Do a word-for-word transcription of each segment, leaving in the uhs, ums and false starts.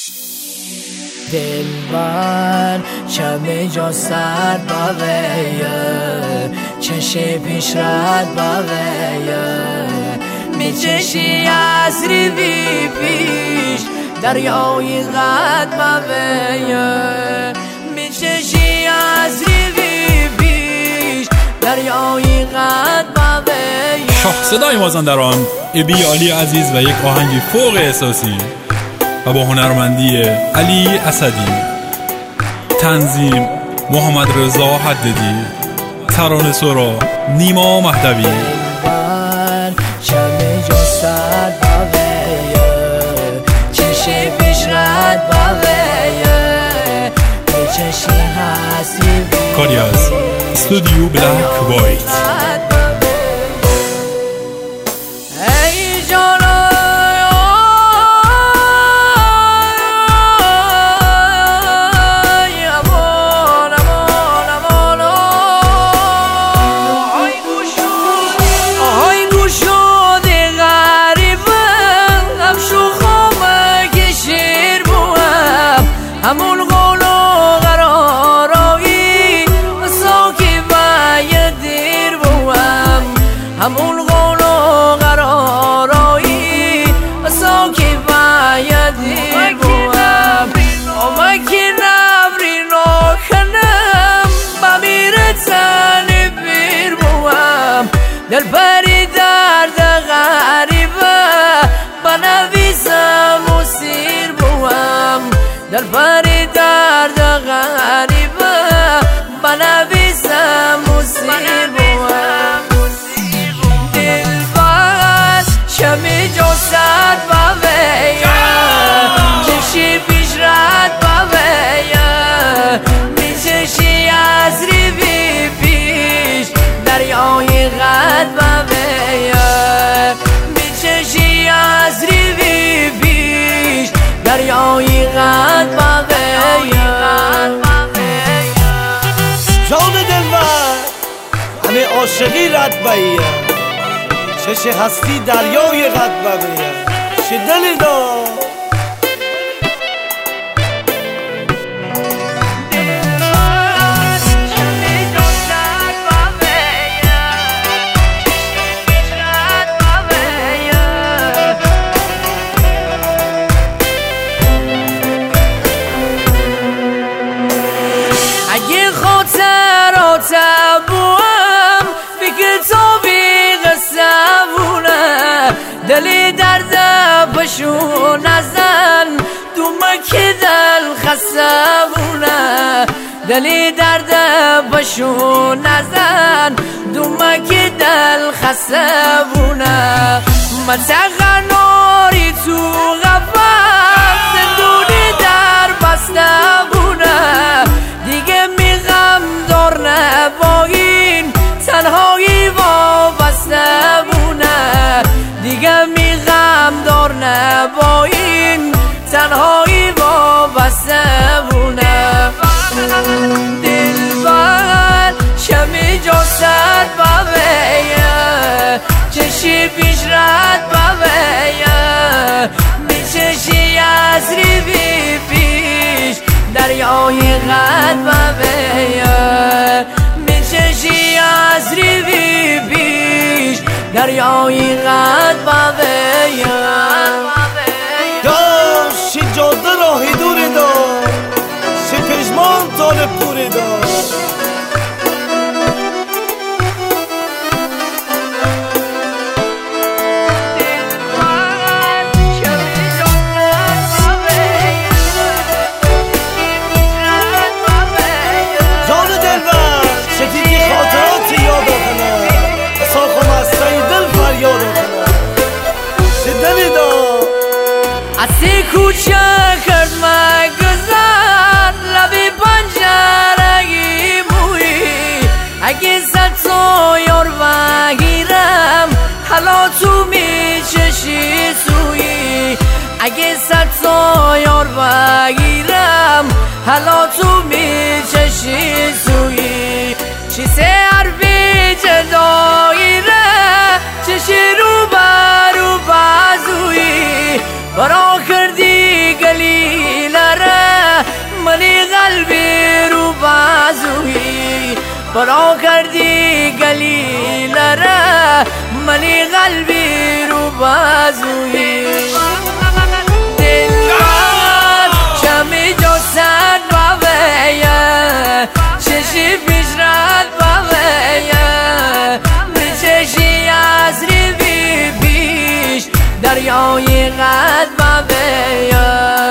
دلبر شب جا سر باقیه، چشم پیش رد باقیه، میچشی از ریوی پیش دریای قد باقیه، میچشی از ریوی پیش دریای قد باقیه. شاه صدای مازندران ابی علی عزیز و یک آهنگ فوق احساسی و با هنرمندی علی اسدی، تنظیم محمد رضا حددی، ترانه سرا نیما مهدوی. دلبر شب جا سر باقیه، چشم پیش رد باقیه، میچشی هستی کاری از استودیو بلک وایت. همون قول و قرارایی ساکی باید دیر بوام، همون قول و قرارایی ساکی باید دیر بوام. آمکی نبری نکنم بمیره تنی بیر بوام، دل پری درد غریبه بنویسم و سیر بوام، دل پری درد غریبه بنویسم و سیر بوام. دلبر شمی جو سد باقیه، چشی پیش رد باقیه، میچشی از ریوی پیش دریای قد باقیه، میچشی از ریوی پیش دریای قد باقیه. جان دلبر همه عاشقی رد باقیه، چش هستی دریای قد باقیه. چه دلی دار اگه خاطراتم بوم فکر تو بی قصبونه، دلی درد پشون نزن دومک دل خسبونه، دلی درد پشون نزن دومک دل خسبونه. متغناری تو غفت زندونی در بسته بونه، دیگه میغم دار نباین تنهایی وابسته بونه، دیگه میغم دار نباین تنهایی وابسته بونه. دلبر شمی جو سد باقیه، چشی پیش رد باقیه، میچشی از ریوی پیش دریای قد باقیه، میچشی از ریوی پیش دریای قد باقیه. داشت جاده راهی دوری دار، سی پژمان طالب پوری دار. اسی کوچه کرد مگذر لبی پنجرگی موی، اگه زد تو یار بگیرم حالا تو میچشی سوی، اگه زد تو یار بگیرم حالا تو میچشی سوی. چی سه عربی جدایره چشی رو برو بازوی، برا کردی گلی قلبی رو بازویی دلبر شمی جسد باویه چشی پیشرد باویه بچشی از ریوی پیش دریای قد باویه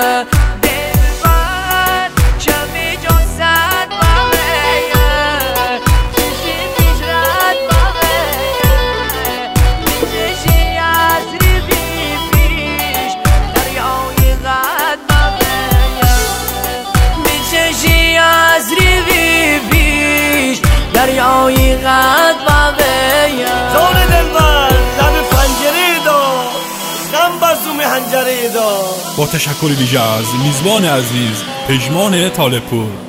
دریای قد باویه زور دلبر لب پنجره دار غم بر زوم هنجره دار. با تشکر ویژه از میزبان عزیز پژمان طالبپور.